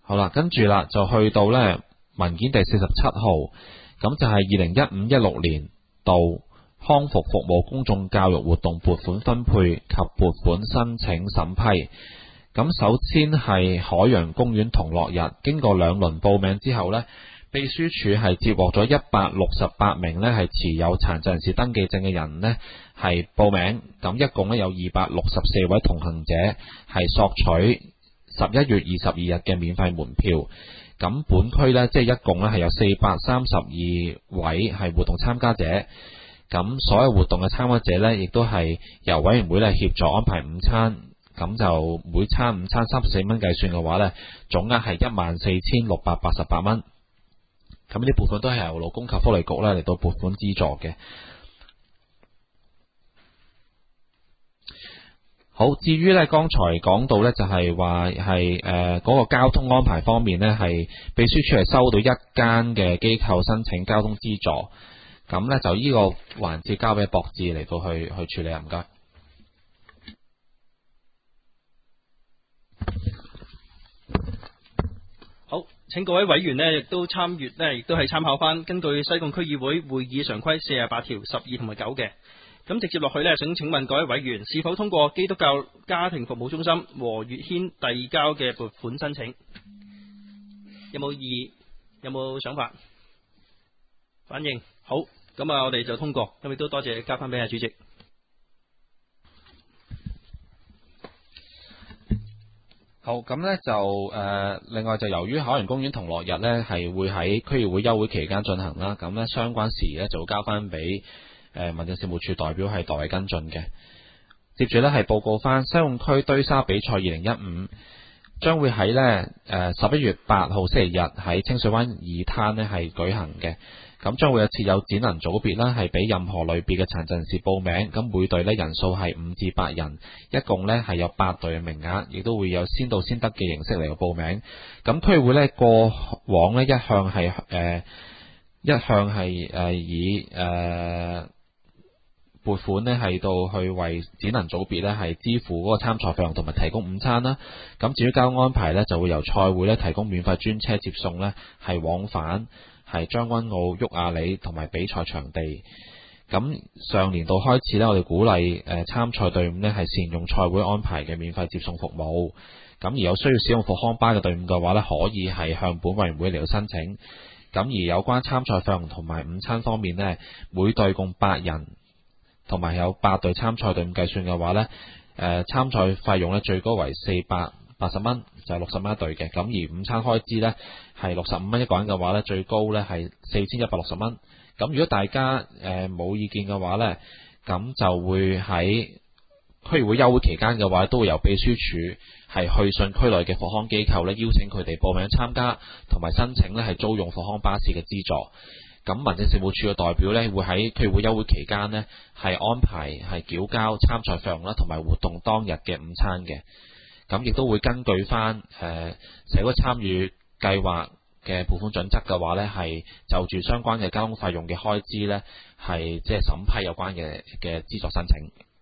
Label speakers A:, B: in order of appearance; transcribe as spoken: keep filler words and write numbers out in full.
A: 好啦，跟住啦就去到呢文件第四十七號，咁就係二零一五一六年度康復服務公眾教育活動撥款分配及撥款申請審批。咁首先係海洋公園同樂日，經過兩輪報名之後呢，秘書處係接獲咗一百六十八名呢係持有殘疾人士登記證嘅人呢係報名，咁一共呢有二百六十四位同行者係索取十一月二十二日嘅免費門票。咁本區呢，即係一共呢係有四百三十二位係活動參加者，咁所有活動嘅參加者呢，亦都係由委員會呢協助安排午餐。咁就每餐午餐三十四蚊計算嘅話呢，總額係一萬四千六百八十八蚊。咁呢啲撥款都係由勞工及福利局呢嚟到撥款資助嘅。好，至於呢剛才講到呢，就係話係誒嗰個交通安排方面呢，係秘書處係收到一間嘅機構申請交通資助。咁呢，就呢個環節交俾博智嚟到去去處理啊，唔該。
B: 好，請各位委員呢亦都參與呢亦都係參考翻根據西貢區議會會議常規四十八條十二同埋九嘅。咁直接落去呢，想請問各位委員是否通過基督教家庭服務中心和月軒遞交嘅撥款申請？有冇異議？有冇想法？反應好，咁啊，我哋就通過。咁亦都多謝交翻俾阿主席。
A: 好，咁呢就誒、呃，另外就由於海洋公園同樂日呢係會喺區議會休會期間進行啦，咁呢相關事宜呢就會交翻俾誒民政事務處代表係代為跟進嘅。接住呢係報告翻西貢區堆沙比賽二零一五將會喺呢誒十一月八號星期日喺清水灣二灘呢係舉行嘅。咁將會有設有展能組別啦，係俾任何類別嘅殘疾人士報名。咁每隊呢人數係五至八人，一共呢係有八隊嘅名額，亦都會有先到先得嘅形式嚟到報名。咁區會呢過往呢一向係誒、呃、一向係誒、呃、以誒撥、呃、款呢係到去為展能組別呢係支付嗰個參賽費用同埋提供午餐啦。咁至於交通安排呢，就會由賽會呢提供免費專車接送呢係往返係將軍澳、沃亞里同埋比賽場地。咁上年度開始呢，我哋鼓勵誒參賽隊伍呢係善用賽會安排嘅免費接送服務。咁而有需要使用復康巴嘅隊伍嘅話呢，可以係向本委員會嚟到申請。咁而有關參賽費用同埋午餐方面呢，每隊共八人，同埋有八隊參賽隊伍計算嘅話呢，誒參賽費用呢最高為四百八十蚊，就係六十蚊一隊嘅。咁而午餐開支呢係六十五蚊一個人嘅話呢，最高呢係四千一百六十蚊。咁如果大家誒冇、呃、意見嘅話呢，咁就會喺區議會休會期間嘅話，都會由秘書處係去信區內嘅復康機構呢，邀請佢哋報名參加，同埋申請呢係租用復康巴士嘅資助。咁民政事務處嘅代表呢，會喺區議會休會期間呢係安排係繳交參賽費用啦，同埋活動當日嘅午餐嘅。咁亦都會根據翻誒社會參與計劃嘅撥款準則嘅話呢，係就住相關嘅交通費用嘅開支呢，係即係審批有關嘅嘅資助申請。